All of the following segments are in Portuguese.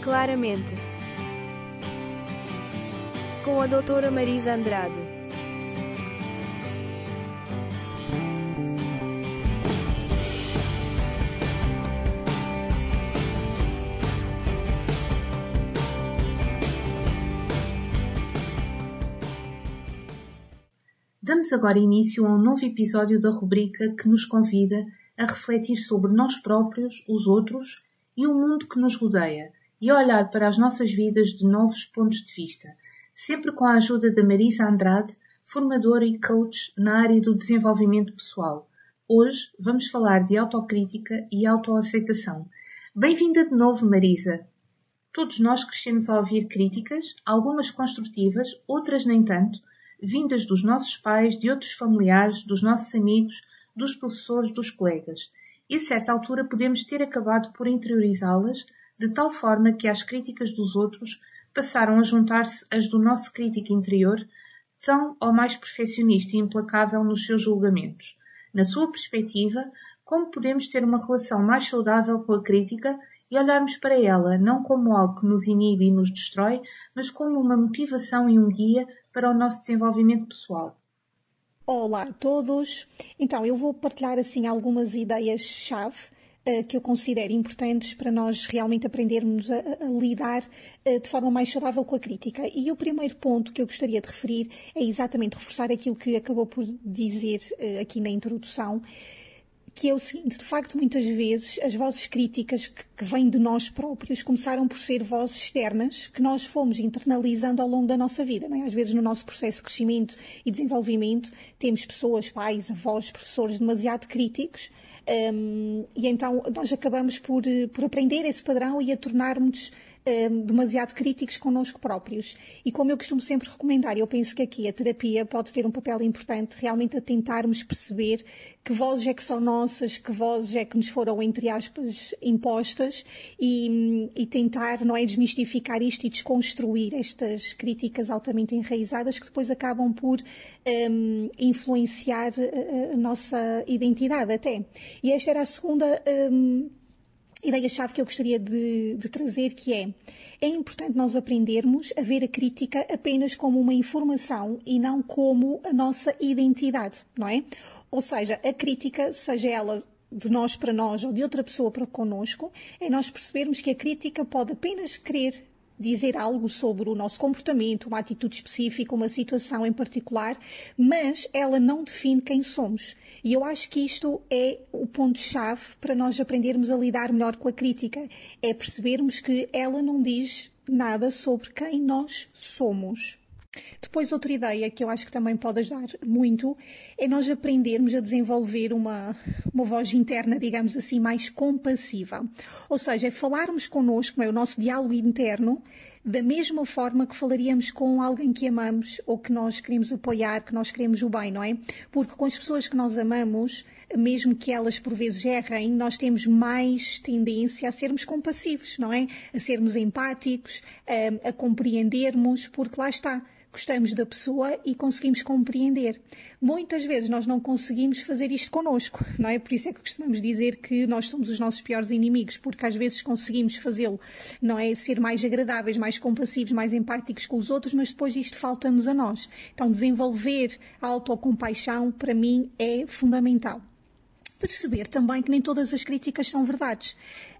Claramente, com a doutora Marisa Andrade. Damos agora início a um novo episódio da rubrica que nos convida a refletir sobre nós próprios, os outros e o mundo que nos rodeia, e a olhar para as nossas vidas de novos pontos de vista, sempre com a ajuda da Marisa Andrade, formadora e coach na área do desenvolvimento pessoal. Hoje vamos falar de autocrítica e autoaceitação. Bem-vinda de novo, Marisa! Todos nós crescemos a ouvir críticas, algumas construtivas, outras nem tanto, vindas dos nossos pais, de outros familiares, dos nossos amigos, dos professores, dos colegas. E a certa altura podemos ter acabado por interiorizá-las, de tal forma que às críticas dos outros passaram a juntar-se as do nosso crítico interior, tão ou mais perfeccionista e implacável nos seus julgamentos. Na sua perspectiva, como podemos ter uma relação mais saudável com a crítica e olharmos para ela não como algo que nos inibe e nos destrói, mas como uma motivação e um guia para o nosso desenvolvimento pessoal? Olá a todos! Então, eu vou partilhar assim algumas ideias-chave que eu considero importantes para nós realmente aprendermos a lidar de forma mais saudável com a crítica. E o primeiro ponto que eu gostaria de referir é exatamente reforçar aquilo que acabou por dizer aqui na introdução, que é o seguinte: de facto, muitas vezes as vozes críticas que vêm de nós próprios começaram por ser vozes externas que nós fomos internalizando ao longo da nossa vida, não é? Às vezes no nosso processo de crescimento e desenvolvimento temos pessoas, pais, avós, professores demasiado críticos, e então nós acabamos por aprender esse padrão e a tornarmos demasiado críticos connosco próprios. E como eu costumo sempre recomendar, eu penso que aqui a terapia pode ter um papel importante realmente a tentarmos perceber que vozes é que são nossas, que vozes é que nos foram, entre aspas, impostas, e tentar, não é, desmistificar isto e desconstruir estas críticas altamente enraizadas que depois acabam por influenciar a nossa identidade até. E esta era a segunda ideia-chave que eu gostaria de trazer, que é importante nós aprendermos a ver a crítica apenas como uma informação e não como a nossa identidade, não é? Ou seja, a crítica, seja ela de nós para nós ou de outra pessoa para connosco, é nós percebermos que a crítica pode apenas querer dizer algo sobre o nosso comportamento, uma atitude específica, uma situação em particular, mas ela não define quem somos. E eu acho que isto é o ponto-chave para nós aprendermos a lidar melhor com a crítica. É percebermos que ela não diz nada sobre quem nós somos. Depois, outra ideia que eu acho que também pode ajudar muito é nós aprendermos a desenvolver uma voz interna, digamos assim, mais compassiva. Ou seja, é falarmos connosco, não é? O nosso diálogo interno, da mesma forma que falaríamos com alguém que amamos ou que nós queremos apoiar, que nós queremos o bem, não é? Porque com as pessoas que nós amamos, mesmo que elas por vezes errem, nós temos mais tendência a sermos compassivos, não é? A sermos empáticos, a compreendermos, porque lá está. Gostamos da pessoa e conseguimos compreender. Muitas vezes nós não conseguimos fazer isto connosco, não é? Por isso é que costumamos dizer que nós somos os nossos piores inimigos, porque às vezes conseguimos fazê-lo, não é? Ser mais agradáveis, mais compassivos, mais empáticos com os outros, mas depois isto falta-nos a nós. Então desenvolver a autocompaixão, para mim, é fundamental. Perceber também que nem todas as críticas são verdades.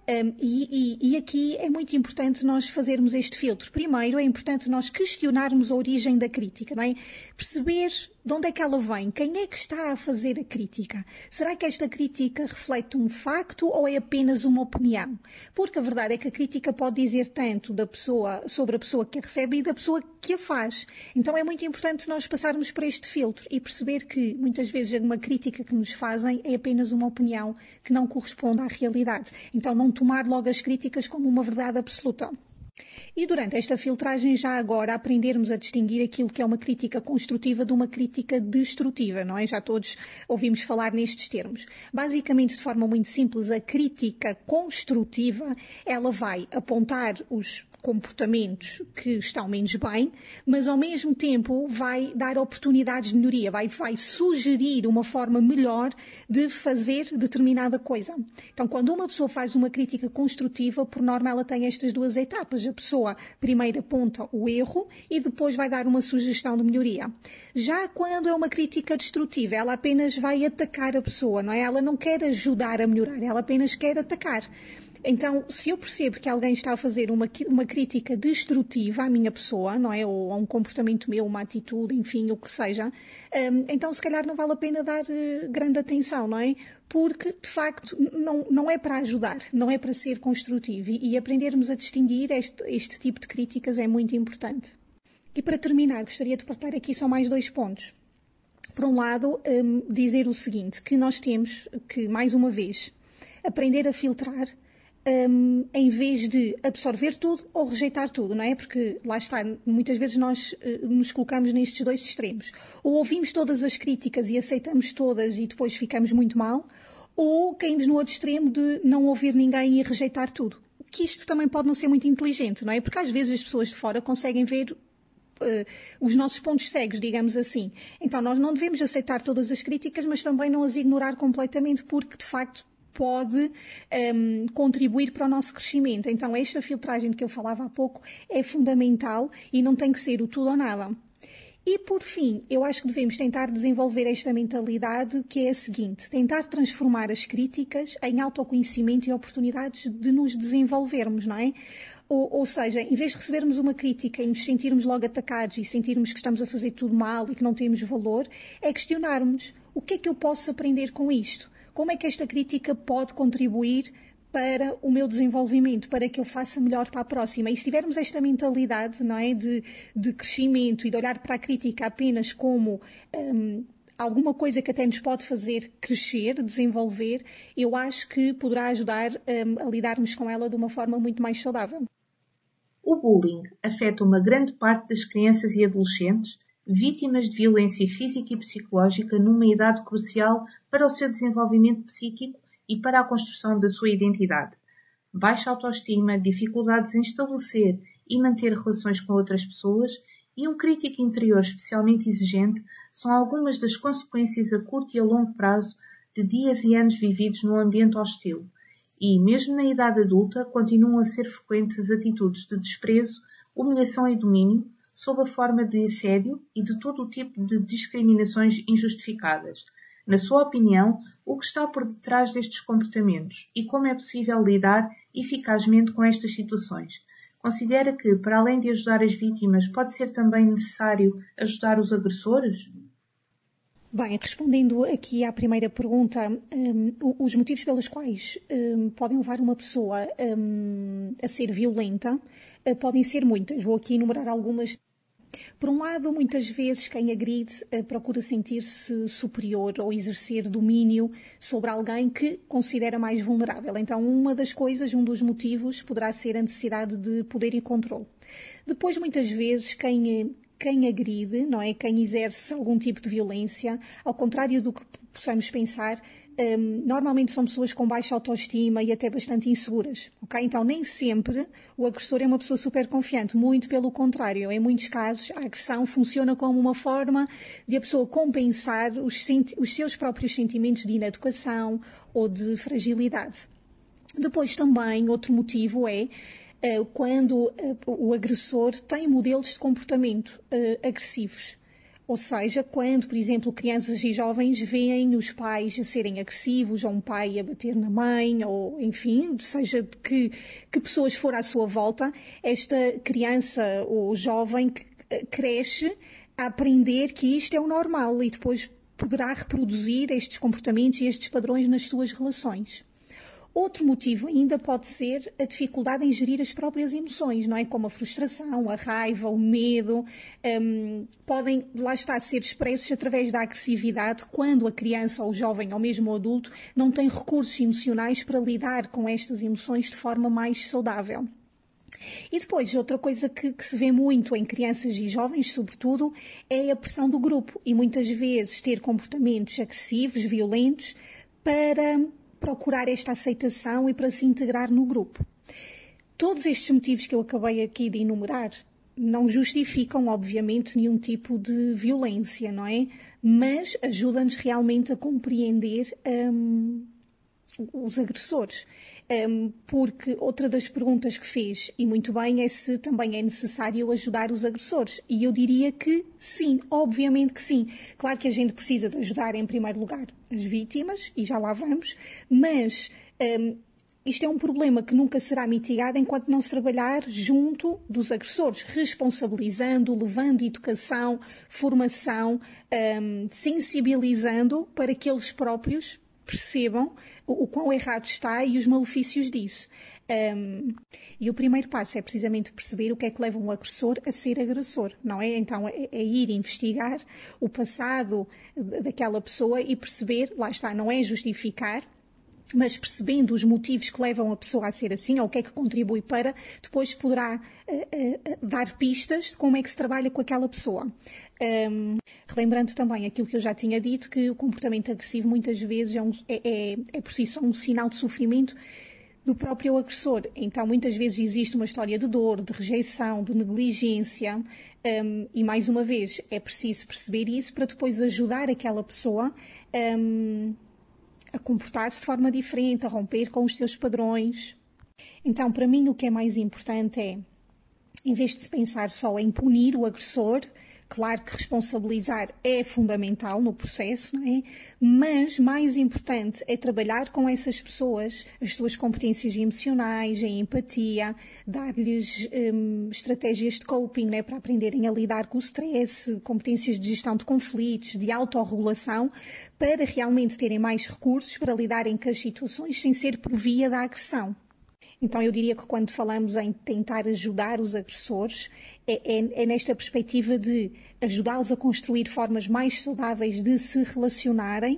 E aqui é muito importante nós fazermos este filtro. Primeiro, é importante nós questionarmos a origem da crítica, não é? Perceber de onde é que ela vem, quem é que está a fazer a crítica. Será que esta crítica reflete um facto ou é apenas uma opinião? Porque a verdade é que a crítica pode dizer tanto da pessoa, sobre a pessoa que a recebe e da pessoa que a faz. Então é muito importante nós passarmos por este filtro e perceber que muitas vezes uma crítica que nos fazem é apenas uma opinião que não corresponde à realidade. Então não tomar logo as críticas como uma verdade absoluta. E durante esta filtragem, já agora, aprendermos a distinguir aquilo que é uma crítica construtiva de uma crítica destrutiva, não é? Já todos ouvimos falar nestes termos. Basicamente, de forma muito simples, a crítica construtiva, ela vai apontar os comportamentos que estão menos bem, mas ao mesmo tempo vai dar oportunidades de melhoria, vai sugerir uma forma melhor de fazer determinada coisa. Então, quando uma pessoa faz uma crítica construtiva, por norma ela tem estas duas etapas. A pessoa primeiro aponta o erro e depois vai dar uma sugestão de melhoria. Já quando é uma crítica destrutiva, ela apenas vai atacar a pessoa, não é? Ela não quer ajudar a melhorar, ela apenas quer atacar. Então, se eu percebo que alguém está a fazer uma crítica destrutiva à minha pessoa, não é? Ou a um comportamento meu, uma atitude, enfim, o que seja, então se calhar não vale a pena dar grande atenção, não é? Porque, de facto, não é para ajudar, não é para ser construtivo. E aprendermos a distinguir este tipo de críticas é muito importante. E para terminar, gostaria de partilhar aqui só mais 2 pontos. Por um lado, dizer o seguinte, que nós temos que, mais uma vez, aprender a filtrar em vez de absorver tudo ou rejeitar tudo, não é? Porque, lá está, muitas vezes nós nos colocamos nestes 2 extremos. Ou ouvimos todas as críticas e aceitamos todas e depois ficamos muito mal, ou caímos no outro extremo de não ouvir ninguém e rejeitar tudo. Que isto também pode não ser muito inteligente, não é? Porque às vezes as pessoas de fora conseguem ver os nossos pontos cegos, digamos assim. Então nós não devemos aceitar todas as críticas, mas também não as ignorar completamente, porque de facto pode contribuir para o nosso crescimento. Então esta filtragem de que eu falava há pouco é fundamental e não tem que ser o tudo ou nada. E por fim, eu acho que devemos tentar desenvolver esta mentalidade que é a seguinte: tentar transformar as críticas em autoconhecimento e oportunidades de nos desenvolvermos, não é? Ou seja, em vez de recebermos uma crítica e nos sentirmos logo atacados e sentirmos que estamos a fazer tudo mal e que não temos valor, é questionarmos: o que é que eu posso aprender com isto? Como é que esta crítica pode contribuir para o meu desenvolvimento, para que eu faça melhor para a próxima? E se tivermos esta mentalidade, não é, de crescimento e de olhar para a crítica apenas como alguma coisa que até nos pode fazer crescer, desenvolver, eu acho que poderá ajudar a lidarmos com ela de uma forma muito mais saudável. O bullying afeta uma grande parte das crianças e adolescentes vítimas de violência física e psicológica numa idade crucial para o seu desenvolvimento psíquico e para a construção da sua identidade. Baixa autoestima, dificuldades em estabelecer e manter relações com outras pessoas e um crítico interior especialmente exigente são algumas das consequências a curto e a longo prazo de dias e anos vividos num ambiente hostil. E, mesmo na idade adulta, continuam a ser frequentes as atitudes de desprezo, humilhação e domínio, sob a forma de assédio e de todo o tipo de discriminações injustificadas. Na sua opinião, o que está por detrás destes comportamentos e como é possível lidar eficazmente com estas situações? Considera que, para além de ajudar as vítimas, pode ser também necessário ajudar os agressores? Bem, respondendo aqui à primeira pergunta, os motivos pelos quais podem levar uma pessoa a ser violenta podem ser muitas. Vou aqui enumerar algumas. Por um lado, muitas vezes quem agride procura sentir-se superior ou exercer domínio sobre alguém que considera mais vulnerável. Então, uma das coisas, um dos motivos, poderá ser a necessidade de poder e controle. Depois, muitas vezes, quem agride, não é? Quem exerce algum tipo de violência, ao contrário do que possamos pensar, normalmente são pessoas com baixa autoestima e até bastante inseguras, ok? Então nem sempre o agressor é uma pessoa super confiante, muito pelo contrário. Em muitos casos a agressão funciona como uma forma de a pessoa compensar os seus próprios sentimentos de inadequação ou de fragilidade. Depois também outro motivo é quando o agressor tem modelos de comportamento agressivos. Ou seja, quando, por exemplo, crianças e jovens veem os pais a serem agressivos, ou um pai a bater na mãe, ou enfim, seja de que pessoas for à sua volta, esta criança ou jovem cresce a aprender que isto é o normal e depois poderá reproduzir estes comportamentos e estes padrões nas suas relações. Outro motivo ainda pode ser a dificuldade em gerir as próprias emoções, não é? Como a frustração, a raiva, o medo, podem, lá está, ser expressos através da agressividade quando a criança ou o jovem ou mesmo o adulto não tem recursos emocionais para lidar com estas emoções de forma mais saudável. E depois, outra coisa que se vê muito em crianças e jovens, sobretudo, é a pressão do grupo e muitas vezes ter comportamentos agressivos, violentos, para procurar esta aceitação e para se integrar no grupo. Todos estes motivos que eu acabei aqui de enumerar não justificam, obviamente, nenhum tipo de violência, não é? Mas ajudam-nos realmente a compreender os agressores. Porque outra das perguntas que fez, e muito bem, é se também é necessário ajudar os agressores. E eu diria que sim, obviamente que sim. Claro que a gente precisa de ajudar, em primeiro lugar, as vítimas, e já lá vamos, mas isto é um problema que nunca será mitigado enquanto não se trabalhar junto dos agressores, responsabilizando, levando educação, formação, sensibilizando para que eles próprios percebam o quão errado está e os malefícios disso. E o primeiro passo é precisamente perceber o que é que leva um agressor a ser agressor, não é? Então é ir investigar o passado daquela pessoa e perceber, lá está, não é justificar, mas percebendo os motivos que levam a pessoa a ser assim, ou o que é que contribui para, depois poderá dar pistas de como é que se trabalha com aquela pessoa. Relembrando também aquilo que eu já tinha dito, que o comportamento agressivo muitas vezes é por si só um sinal de sofrimento do próprio agressor. Então, muitas vezes existe uma história de dor, de rejeição, de negligência, e mais uma vez é preciso perceber isso para depois ajudar aquela pessoa a comportar-se de forma diferente, a romper com os seus padrões. Então, para mim, o que é mais importante é, em vez de se pensar só em punir o agressor, claro que responsabilizar é fundamental no processo, não é? Mas mais importante é trabalhar com essas pessoas, as suas competências emocionais, a empatia, dar-lhes estratégias de coping, não é? Para aprenderem a lidar com o stress, competências de gestão de conflitos, de autorregulação, para realmente terem mais recursos para lidarem com as situações sem ser por via da agressão. Então, eu diria que quando falamos em tentar ajudar os agressores, é nesta perspectiva de ajudá-los a construir formas mais saudáveis de se relacionarem,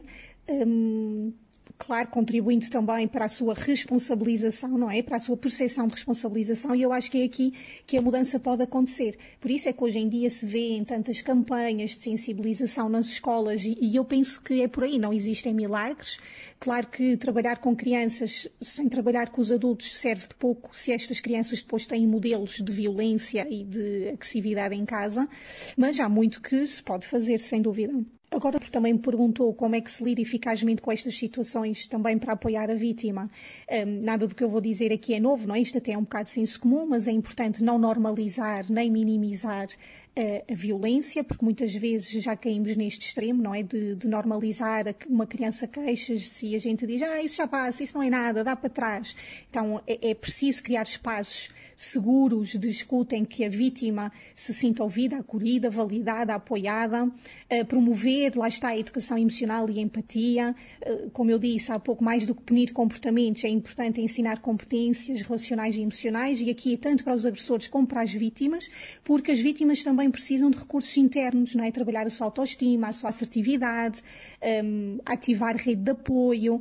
claro, contribuindo também para a sua responsabilização, não é? Para a sua percepção de responsabilização, e eu acho que é aqui que a mudança pode acontecer. Por isso é que hoje em dia se vê em tantas campanhas de sensibilização nas escolas, e eu penso que é por aí, não existem milagres. Claro que trabalhar com crianças sem trabalhar com os adultos serve de pouco se estas crianças depois têm modelos de violência e de agressividade em casa, mas há muito que se pode fazer, sem dúvida. Agora, também me perguntou como é que se lida eficazmente com estas situações também para apoiar a vítima. Nada do que eu vou dizer aqui é novo, não é? Isto até é um bocado senso comum, mas é importante não normalizar nem minimizar a violência, porque muitas vezes já caímos neste extremo, não é? De normalizar uma criança queixa-se e a gente diz, isso já passa, isso não é nada, dá para trás. Então é preciso criar espaços seguros de escuta em que a vítima se sinta ouvida, acolhida, validada, apoiada, promover, lá está, a educação emocional e a empatia. Como eu disse há pouco, mais do que punir comportamentos, é importante ensinar competências relacionais e emocionais, e aqui tanto para os agressores como para as vítimas, porque as vítimas também precisam de recursos internos, não é? Trabalhar a sua autoestima, a sua assertividade, ativar rede de apoio.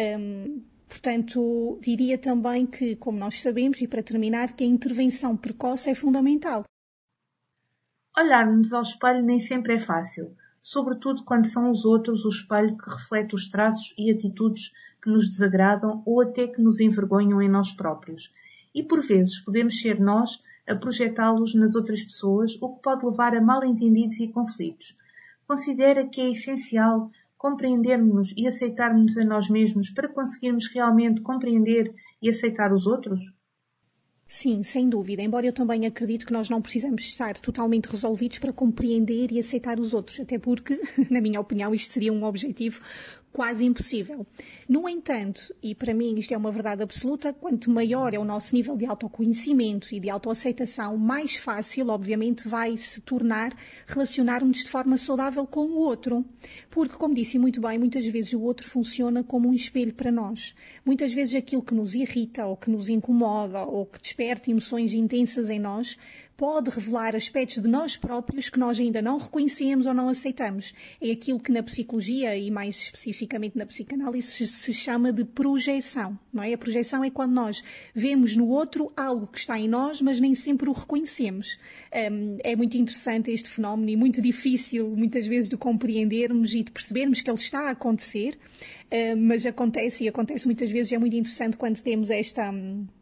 Portanto, diria também que, como nós sabemos, e para terminar, que a intervenção precoce é fundamental. Olhar-nos ao espelho nem sempre é fácil, sobretudo quando são os outros o espelho que reflete os traços e atitudes que nos desagradam ou até que nos envergonham em nós próprios. E por vezes podemos ser nós a projetá-los nas outras pessoas, o que pode levar a mal-entendidos e conflitos. Considera que é essencial compreendermos e aceitarmos a nós mesmos para conseguirmos realmente compreender e aceitar os outros? Sim, sem dúvida, embora eu também acredito que nós não precisamos estar totalmente resolvidos para compreender e aceitar os outros, até porque, na minha opinião, isto seria um objetivo quase impossível. No entanto, e para mim isto é uma verdade absoluta, quanto maior é o nosso nível de autoconhecimento e de autoaceitação, mais fácil, obviamente, vai se tornar relacionarmos de forma saudável com o outro. Porque, como disse muito bem, muitas vezes o outro funciona como um espelho para nós. Muitas vezes aquilo que nos irrita ou que nos incomoda ou que desperta emoções intensas em nós pode revelar aspectos de nós próprios que nós ainda não reconhecemos ou não aceitamos. É aquilo que na psicologia e mais especificamente na psicanálise se chama de projeção, não é? A projeção é quando nós vemos no outro algo que está em nós, mas nem sempre o reconhecemos. É muito interessante este fenómeno e muito difícil muitas vezes de compreendermos e de percebermos que ele está a acontecer, mas acontece muitas vezes. É muito interessante quando temos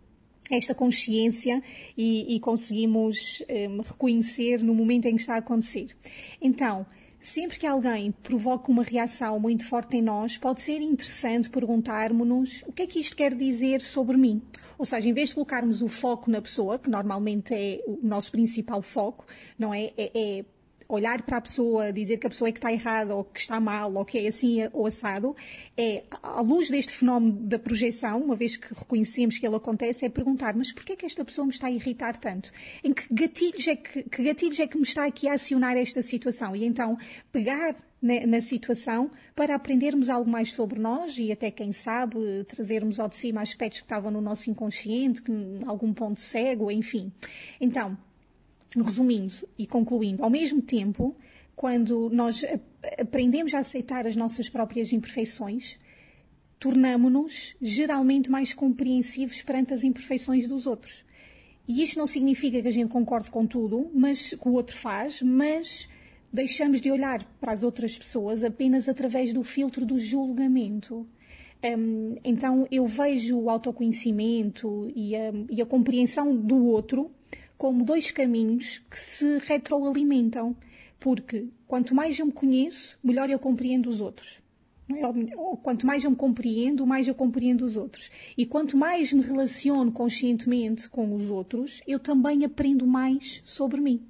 esta consciência e conseguimos reconhecer no momento em que está a acontecer. Então, sempre que alguém provoca uma reação muito forte em nós, pode ser interessante perguntarmos-nos o que é que isto quer dizer sobre mim. Ou seja, em vez de colocarmos o foco na pessoa, que normalmente é o nosso principal foco, não é? É olhar para a pessoa, dizer que a pessoa é que está errada ou que está mal ou que é assim ou assado, à luz deste fenómeno da projeção, uma vez que reconhecemos que ele acontece, é perguntar, mas porquê é que esta pessoa me está a irritar tanto? Em que gatilhos é que me está aqui a acionar esta situação? E então pegar na situação para aprendermos algo mais sobre nós e até, quem sabe, trazermos ao de cima aspectos que estavam no nosso inconsciente, algum ponto cego, enfim. Então, resumindo e concluindo, ao mesmo tempo, quando nós aprendemos a aceitar as nossas próprias imperfeições, tornamo-nos geralmente mais compreensivos perante as imperfeições dos outros. E isto não significa que a gente concorde com tudo, mas que o outro faz, mas deixamos de olhar para as outras pessoas apenas através do filtro do julgamento. Então eu vejo o autoconhecimento e a compreensão do outro como dois caminhos que se retroalimentam, porque quanto mais eu me conheço, melhor eu compreendo os outros. Não é? Ou quanto mais eu me compreendo, mais eu compreendo os outros. E quanto mais me relaciono conscientemente com os outros, eu também aprendo mais sobre mim.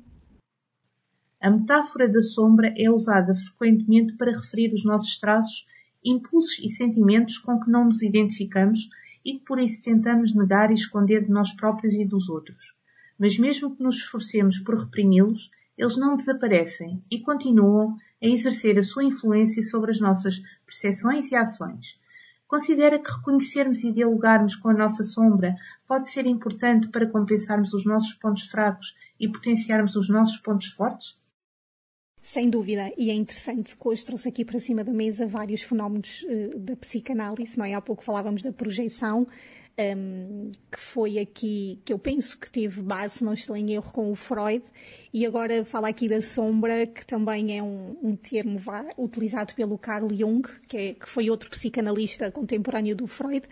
A metáfora da sombra é usada frequentemente para referir os nossos traços, impulsos e sentimentos com que não nos identificamos e que por isso tentamos negar e esconder de nós próprios e dos outros. Mas mesmo que nos esforcemos por reprimi-los, eles não desaparecem e continuam a exercer a sua influência sobre as nossas percepções e ações. Considera que reconhecermos e dialogarmos com a nossa sombra pode ser importante para compensarmos os nossos pontos fracos e potenciarmos os nossos pontos fortes? Sem dúvida, e é interessante que hoje trouxe aqui para cima da mesa vários fenómenos da psicanálise, não é? Há pouco falávamos da projeção, que foi aqui, que eu penso que teve base, se não estou em erro, com o Freud, e agora fala aqui da sombra, que também é um termo utilizado pelo Carl Jung, que foi outro psicanalista contemporâneo do Freud,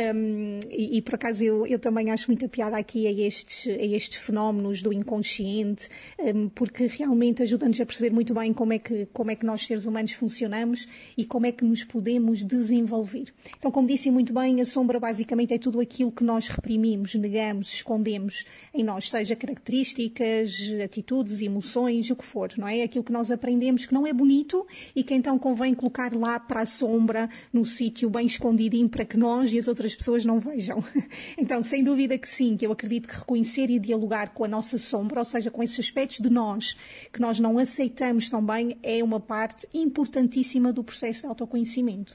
e por acaso eu também acho muita piada aqui a estes fenómenos do inconsciente, porque realmente ajuda-nos a perceber muito bem como é que nós seres humanos funcionamos e como é que nos podemos desenvolver. Então, como disse muito bem, a sombra basicamente é tudo aquilo que nós reprimimos, negamos, escondemos em nós, seja características, atitudes, emoções, o que for, não é? Aquilo que nós aprendemos que não é bonito e que então convém colocar lá para a sombra, no sítio bem escondidinho para que nós e as outras pessoas não vejam. Então, sem dúvida que sim, que eu acredito que reconhecer e dialogar com a nossa sombra, ou seja, com esses aspectos de nós que nós não aceitamos tão bem, é uma parte importantíssima do processo de autoconhecimento.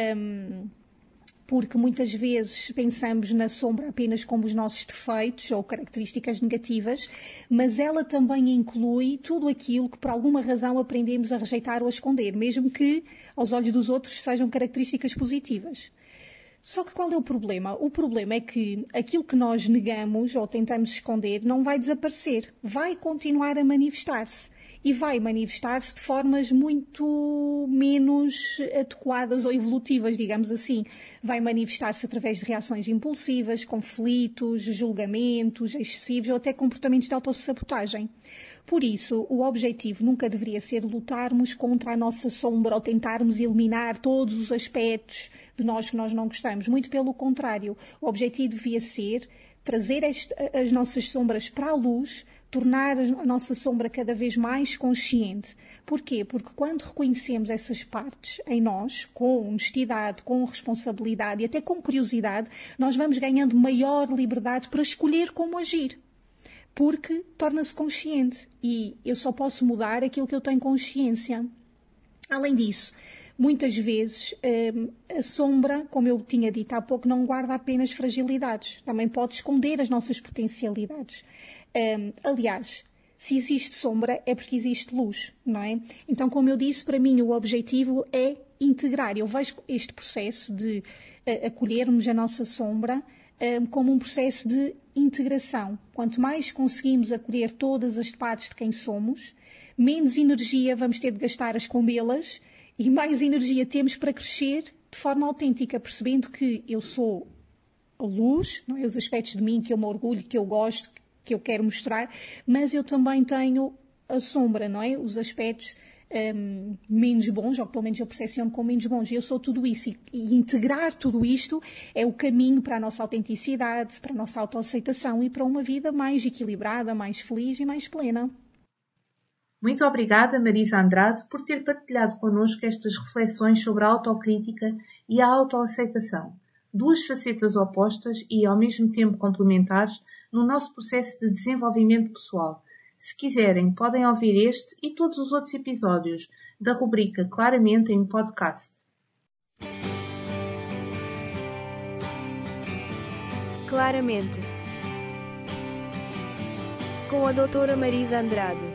Porque muitas vezes pensamos na sombra apenas como os nossos defeitos ou características negativas, mas ela também inclui tudo aquilo que por alguma razão aprendemos a rejeitar ou a esconder, mesmo que aos olhos dos outros sejam características positivas. Só que qual é o problema? O problema é que aquilo que nós negamos ou tentamos esconder não vai desaparecer, vai continuar a manifestar-se. E vai manifestar-se de formas muito menos adequadas ou evolutivas, digamos assim. Vai manifestar-se através de reações impulsivas, conflitos, julgamentos excessivos ou até comportamentos de autossabotagem. Por isso, o objetivo nunca deveria ser lutarmos contra a nossa sombra ou tentarmos eliminar todos os aspectos de nós que nós não gostamos. Muito pelo contrário, o objetivo devia ser trazer as nossas sombras para a luz, tornar a nossa sombra cada vez mais consciente. Porquê? Porque quando reconhecemos essas partes em nós, com honestidade, com responsabilidade e até com curiosidade, nós vamos ganhando maior liberdade para escolher como agir. Porque torna-se consciente e eu só posso mudar aquilo que eu tenho consciência. Além disso, muitas vezes a sombra, como eu tinha dito há pouco, não guarda apenas fragilidades. Também pode esconder as nossas potencialidades. Aliás, se existe sombra é porque existe luz, não é? Então, como eu disse, para mim o objetivo é integrar. Eu vejo este processo de acolhermos a nossa sombra como um processo de integração. Quanto mais conseguimos acolher todas as partes de quem somos, menos energia vamos ter de gastar a escondê-las e mais energia temos para crescer de forma autêntica, percebendo que eu sou a luz, não é? Os aspectos de mim que eu me orgulho, que eu gosto, que eu quero mostrar, mas eu também tenho a sombra, não é? Os aspectos menos bons, ou que pelo menos eu percepciono como menos bons. E eu sou tudo isso. E integrar tudo isto é o caminho para a nossa autenticidade, para a nossa autoaceitação e para uma vida mais equilibrada, mais feliz e mais plena. Muito obrigada, Marisa Andrade, por ter partilhado connosco estas reflexões sobre a autocrítica e a autoaceitação. Duas facetas opostas e, ao mesmo tempo, complementares no nosso processo de desenvolvimento pessoal. Se quiserem, podem ouvir este e todos os outros episódios da rubrica Claramente em podcast. Claramente, com a doutora Marisa Andrade.